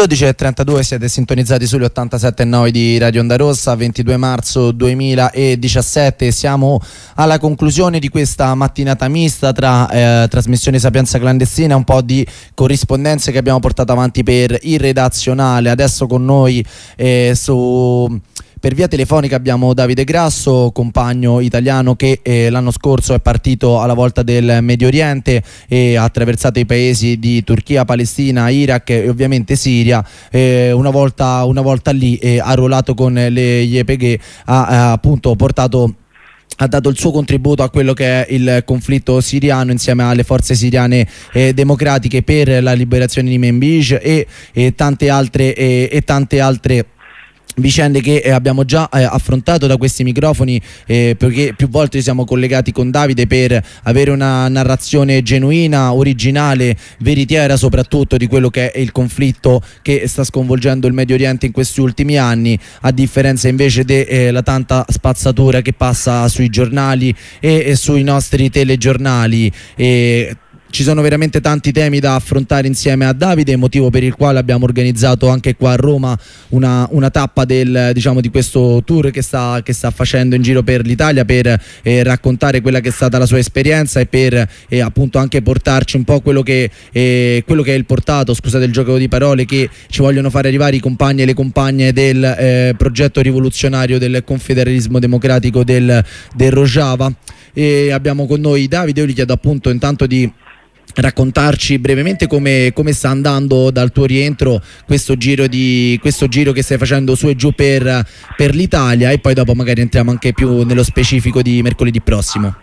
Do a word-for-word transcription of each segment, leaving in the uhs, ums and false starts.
dodici e trentadue, siete sintonizzati sugli ottantasette e nove di Radio Onda Rossa, ventidue marzo duemiladiciassette. Siamo alla conclusione di questa mattinata mista tra eh, trasmissione Sapienza Clandestina e un po' di corrispondenze che abbiamo portato avanti per il redazionale. Adesso con noi eh, su... per via telefonica abbiamo Davide Grasso, compagno italiano che eh, l'anno scorso è partito alla volta del Medio Oriente e ha attraversato i paesi di Turchia, Palestina, Iraq e ovviamente Siria. Eh, una volta, una volta lì eh, ha arruolato con le Y P G, ha, ha appunto portato ha dato il suo contributo a quello che è il conflitto siriano insieme alle forze siriane eh, democratiche per la liberazione di Manbij e, e tante altre e, e tante altre vicende che eh, abbiamo già eh, affrontato da questi microfoni, eh, perché più volte ci siamo collegati con Davide per avere una narrazione genuina, originale, veritiera soprattutto di quello che è il conflitto che sta sconvolgendo il Medio Oriente in questi ultimi anni, a differenza invece della eh, tanta spazzatura che passa sui giornali e, e sui nostri telegiornali. E ci sono veramente tanti temi da affrontare insieme a Davide, motivo per il quale abbiamo organizzato anche qua a Roma una, una tappa del, diciamo, di questo tour che sta, che sta facendo in giro per l'Italia per eh, raccontare quella che è stata la sua esperienza e per eh, appunto anche portarci un po' quello che, eh, quello che è il portato, scusate il gioco di parole, che ci vogliono fare arrivare i compagni e le compagne del eh, progetto rivoluzionario del confederalismo democratico del, del Rojava. E abbiamo con noi Davide. Io gli chiedo appunto intanto di raccontarci brevemente come, come sta andando dal tuo rientro questo giro, di, questo giro che stai facendo su e giù per, per l'Italia, e poi dopo magari entriamo anche più nello specifico di mercoledì prossimo.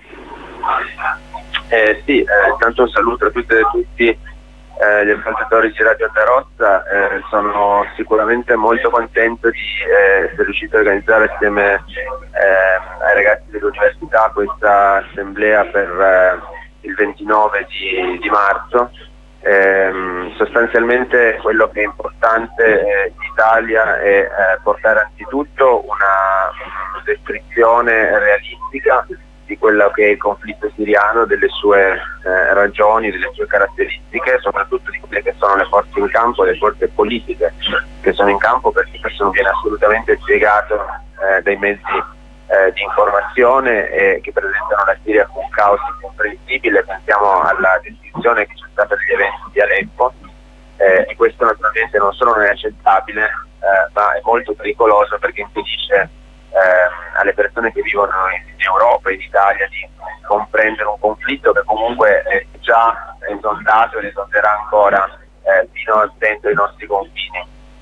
Eh, sì, eh, intanto un saluto a tutte e tutti eh, gli ascoltatori di Radio Onda Rossa. Eh, sono sicuramente molto contento di eh, essere riuscito a organizzare assieme eh, ai ragazzi dell'università questa assemblea per eh, il ventinove di, di marzo. Eh, sostanzialmente quello che è importante eh, in Italia è eh, portare anzitutto una descrizione realistica di quello che è il conflitto siriano, delle sue eh, ragioni, delle sue caratteristiche, soprattutto di quelle che sono le forze in campo, le forze politiche che sono in campo, perché questo non viene assolutamente spiegato eh, dai mezzi Eh, di informazione eh, che presentano la Siria come un caos incomprensibile. Pensiamo alla descrizione che c'è stata degli eventi di Aleppo eh, e questo naturalmente non solo non è accettabile eh, ma è molto pericoloso, perché impedisce eh, alle persone che vivono in, in Europa e in Italia di comprendere un conflitto che comunque è già esondato e esonderà ancora eh, fino dentro i nostri confini.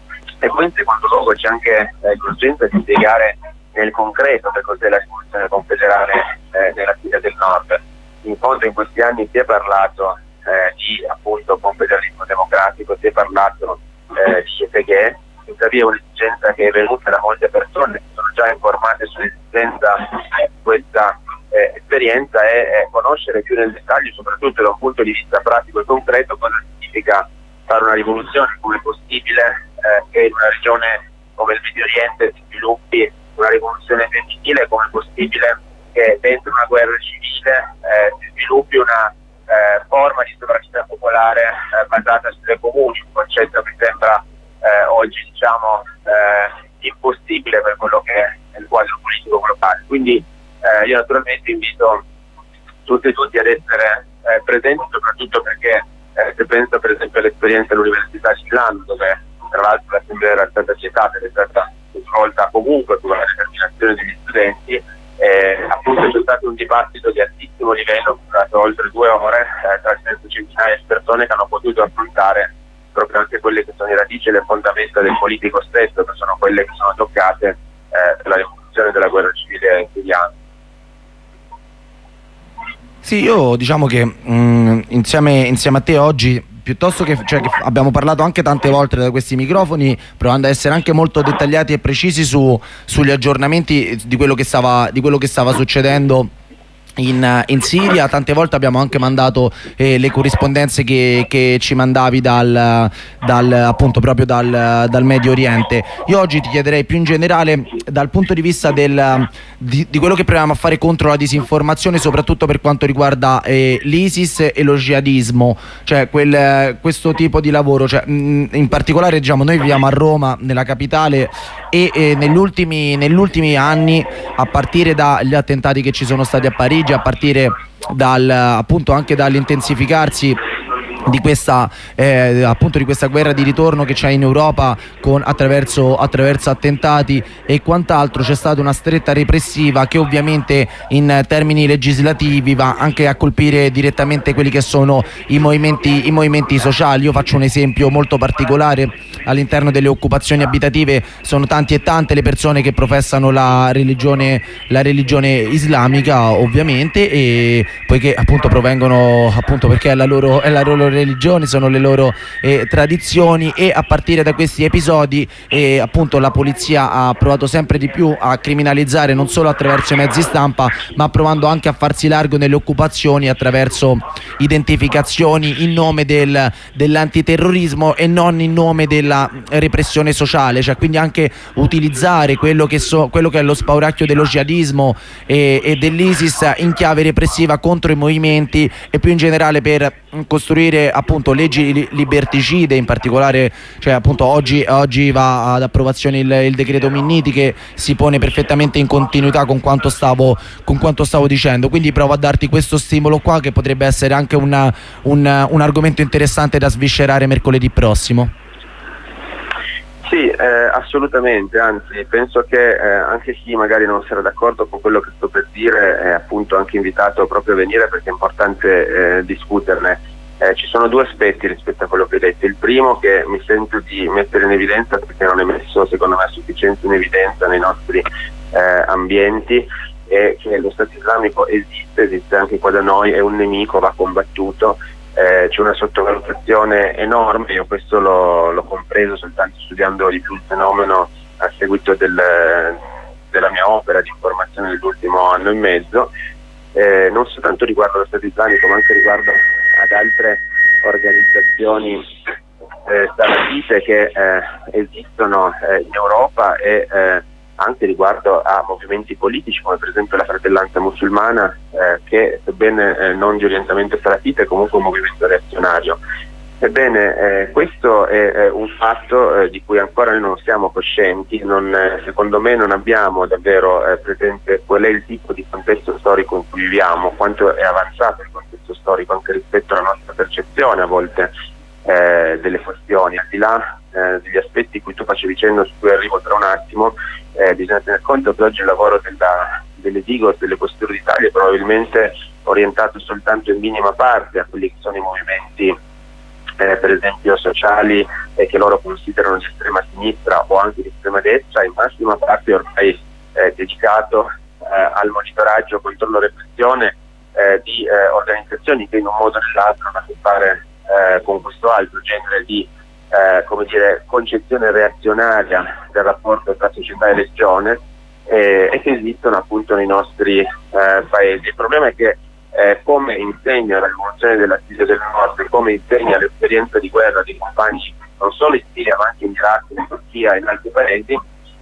E poi in secondo luogo c'è anche eh, l'urgenza di spiegare nel concreto che cos'è la rivoluzione confederale eh, nella Siria del Nord. In fondo in questi anni si è parlato eh, di appunto confederalismo democratico, si è parlato eh, di Y P G, tuttavia un'esigenza che è venuta da molte persone che sono già informate sull'esistenza di questa eh, esperienza è, è conoscere più nel dettaglio, soprattutto da un punto di vista pratico e concreto, cosa significa fare una rivoluzione, come è possibile eh, che in una regione come il Medio Oriente si sviluppi una rivoluzione femminile, come è possibile che dentro una guerra civile eh, si sviluppi una eh, forma di sovranità popolare eh, basata sulle comuni, un concetto che sembra eh, oggi diciamo eh, impossibile per quello che è il quadro politico globale. Quindi eh, io naturalmente invito tutti e tutti ad essere eh, presenti, soprattutto perché eh, se penso per esempio all'esperienza dell'Università di Milano, dove tra l'altro l'assemblea era stata accettata ed è stata svolta comunque con la determinazione degli studenti, eh, appunto c'è stato un dibattito di altissimo livello, durato oltre due ore, eh, tra cento centinaia di persone che hanno potuto affrontare proprio anche quelle che sono le radici e le fondamenta del politico stesso, che sono quelle che sono toccate eh, per la rivoluzione della guerra civile siriana. Sì, io diciamo che mh, insieme, insieme a te oggi, piuttosto che, cioè, che abbiamo parlato anche tante volte da questi microfoni, provando a essere anche molto dettagliati e precisi su, sugli aggiornamenti di quello che stava, di quello che stava succedendo In, in Siria. Tante volte abbiamo anche mandato eh, le corrispondenze che, che ci mandavi dal, dal, appunto proprio dal, dal Medio Oriente. Io oggi ti chiederei più in generale dal punto di vista del, di, di quello che proviamo a fare contro la disinformazione, soprattutto per quanto riguarda eh, l'ISIS e lo jihadismo, cioè quel, questo tipo di lavoro, cioè, mh, in particolare diciamo noi viviamo a Roma, nella capitale, e eh, negli ultimi, negli ultimi anni, a partire dagli attentati che ci sono stati a Parigi, a partire dal, appunto anche dall'intensificarsi di questa, eh, appunto di questa guerra di ritorno che c'è in Europa con, attraverso, attraverso attentati e quant'altro, c'è stata una stretta repressiva che ovviamente in termini legislativi va anche a colpire direttamente quelli che sono i movimenti, i movimenti sociali. Io faccio un esempio molto particolare: all'interno delle occupazioni abitative sono tanti e tante le persone che professano la religione, la religione islamica, ovviamente, e poiché appunto provengono, appunto perché è la loro, è la loro religione, sono le loro eh, tradizioni, e a partire da questi episodi eh, appunto la polizia ha provato sempre di più a criminalizzare, non solo attraverso i mezzi stampa, ma provando anche a farsi largo nelle occupazioni attraverso identificazioni in nome del, dell'antiterrorismo e non in nome della repressione sociale, cioè quindi anche utilizzare quello che, so, quello che è lo spauracchio dello jihadismo e, e dell'ISIS in chiave repressiva contro i movimenti, e più in generale per costruire appunto leggi liberticide. In particolare, cioè appunto oggi, oggi va ad approvazione il, il decreto Minniti, che si pone perfettamente in continuità con quanto stavo, con quanto stavo dicendo, quindi provo a darti questo stimolo qua, che potrebbe essere anche una, un, un argomento interessante da sviscerare mercoledì prossimo. Sì, eh, assolutamente, anzi penso che eh, anche chi magari non sarà d'accordo con quello che sto per dire è appunto anche invitato proprio a venire, perché è importante eh, discuterne. Eh, ci sono due aspetti rispetto a quello che hai detto. Il primo, che mi sento di mettere in evidenza, perché non è messo secondo me a sufficienza in evidenza nei nostri eh, ambienti, è che lo Stato islamico esiste, esiste anche qua da noi, è un nemico, va combattuto. Eh, c'è una sottovalutazione enorme, io questo l'ho, l'ho compreso soltanto studiando di più il fenomeno a seguito del, della mia opera di informazione dell'ultimo anno e mezzo, eh, non soltanto riguardo lo Stato islamico, ma anche riguardo ad altre organizzazioni eh, salafite che eh, esistono eh, in Europa, e eh, anche riguardo a movimenti politici come per esempio la Fratellanza Musulmana, eh, che sebbene eh, non di orientamento salafita è comunque un movimento reazionario. Ebbene, eh, questo è, è un fatto eh, di cui ancora noi non siamo coscienti, non, eh, secondo me non abbiamo davvero eh, presente qual è il tipo di contesto storico in cui viviamo, quanto è avanzato il contesto storico anche rispetto alla nostra percezione a volte eh, delle questioni. Al di là eh, degli aspetti di cui tu facevi cenno, su cui arrivo tra un attimo, eh, bisogna tener conto che oggi il lavoro della, delle Digos, delle Questure d'Italia, è probabilmente orientato soltanto in minima parte a quelli che sono i movimenti Eh, per esempio sociali, eh, che loro considerano di estrema sinistra o anche di estrema destra, in massima parte ormai eh, dedicato eh, al monitoraggio, controllo e repressione eh, di eh, organizzazioni che in un modo o nell'altro hanno a che fare eh, con questo altro genere di eh, come dire, concezione reazionaria del rapporto tra società e religione, eh, e che esistono appunto nei nostri eh, paesi. Il problema è che Eh, come insegna la rivoluzione della Siria del Nord, come insegna l'esperienza di guerra dei compagni non solo in Siria ma anche in Iraq, in Turchia e in altri paesi,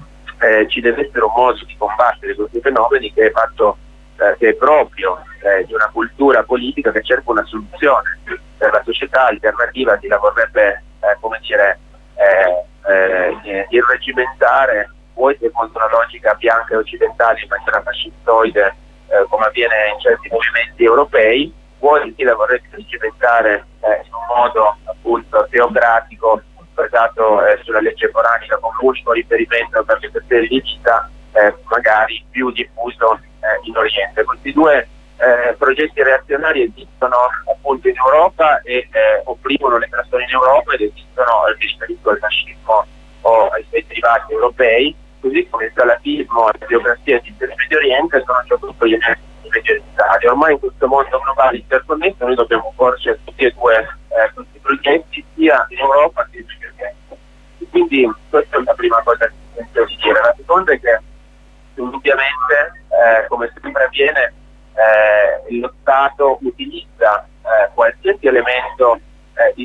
eh, ci deve essere un modo di combattere questi fenomeni che è fatto eh, che è proprio eh, di una cultura politica che cerca una soluzione per la società alternativa, di la vorrebbe eh, come dire eh, eh, irreggimentare, vuoi secondo una logica bianca e occidentale in maniera fascistoide, Eh, come avviene in certi movimenti europei, vuoi chi la vorrebbe diventare eh, in un modo appunto teocratico, basato eh, sulla legge coranica come unico riferimento per le questioni di vita, eh, magari più diffuso eh, in Oriente. Questi due eh, progetti reazionari esistono appunto in Europa e eh, opprimono le persone in Europa, ed esistono, mi riferisco al fascismo o ai suoi derivati europei, così come il salafismo e la teocrazia di Medio Oriente sono soprattutto gli elementi mediorientali. Ormai in questo mondo globale interconnesso noi dobbiamo porci a tutti e due eh, questi progetti, sia in Europa che in Medio Oriente. Quindi questa è la prima cosa che sento di dire. La seconda è che indubbiamente, eh, come sempre avviene, eh,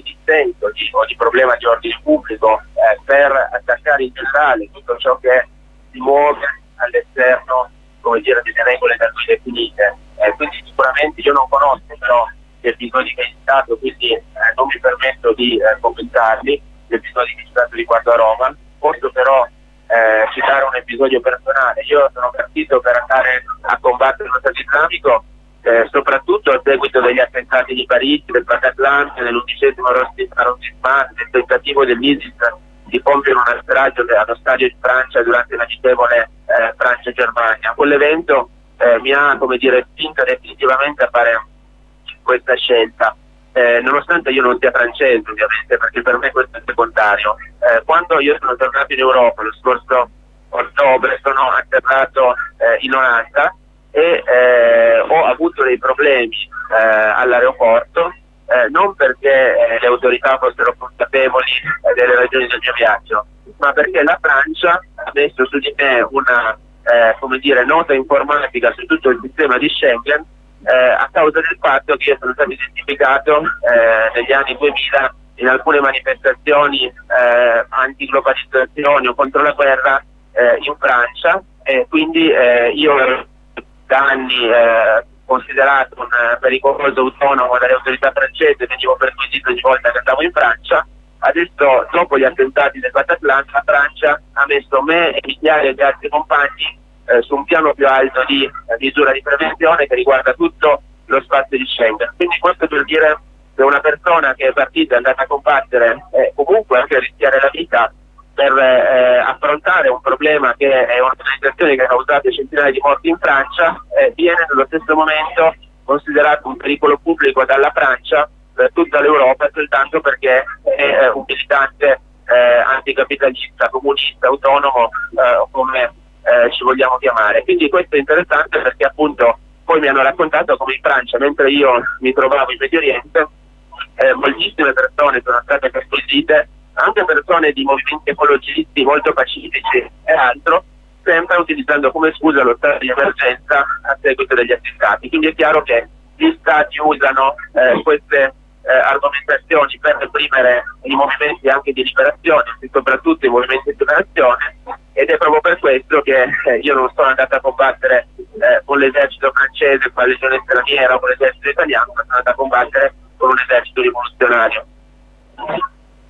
dissenso di, o di problema di ordine pubblico eh, per attaccare in generale tutto ciò che si muove all'esterno, come dire, delle regole da lui definite. Eh, quindi sicuramente io non conosco però gli episodi che hai citato, quindi eh, non mi permetto di eh, commentarli, gli episodi che hai citato riguardo a Roma. Posso però eh, citare un episodio personale. Io sono partito per andare a combattere lo Stato islamico eh, soprattutto a seguito degli attentati di Parigi, del Bataclan, dell'undicesimo arrondissement, del tentativo dell'ISIS di compiere una strage allo stadio in Francia durante l'amichevole eh, Francia-Germania. Quell'evento eh, mi ha, come dire, spinto definitivamente a fare questa scelta, eh, nonostante io non sia francese ovviamente, perché per me questo è secondario. Eh, quando io sono tornato in Europa lo scorso ottobre, sono atterrato eh, in Olanda e eh, ho avuto dei problemi eh, all'aeroporto, eh, non perché eh, le autorità fossero consapevoli eh, delle ragioni del mio viaggio, ma perché la Francia ha messo su di me una eh, come dire, nota informatica su tutto il sistema di Schengen eh, a causa del fatto che io sono stato identificato eh, negli anni duemila in alcune manifestazioni eh, anti-globalizzazione o contro la guerra eh, in Francia, e quindi eh, io ero da anni eh, considerato un pericoloso autonomo dalle autorità francesi, venivo perquisito ogni volta che andavo in Francia. Adesso, dopo gli attentati del Bataclan, la Francia ha messo me e migliaia di altri compagni eh, su un piano più alto di eh, misura di prevenzione che riguarda tutto lo spazio di Schengen. Quindi questo per dire che una persona che è partita, è andata a combattere e eh, comunque anche a rischiare la vita per eh, affrontare un problema che è un'organizzazione che ha causato centinaia di morti in Francia, eh, viene nello stesso momento considerato un pericolo pubblico dalla Francia per tutta l'Europa soltanto perché è eh, un militante eh, anticapitalista, comunista, autonomo, eh, come eh, ci vogliamo chiamare. Quindi questo è interessante perché appunto poi mi hanno raccontato come in Francia, mentre io mi trovavo in Medio Oriente, eh, moltissime persone sono state perquisite, anche persone di movimenti ecologisti molto pacifici e altro, sempre utilizzando come scusa lo stato di emergenza a seguito degli attentati. Quindi è chiaro che gli stati usano eh, queste eh, argomentazioni per reprimere i movimenti anche di liberazione, soprattutto i movimenti di liberazione, ed è proprio per questo che eh, io non sono andato a combattere eh, con l'esercito francese, con la legione straniera o con l'esercito italiano, ma sono andato a combattere con un esercito rivoluzionario.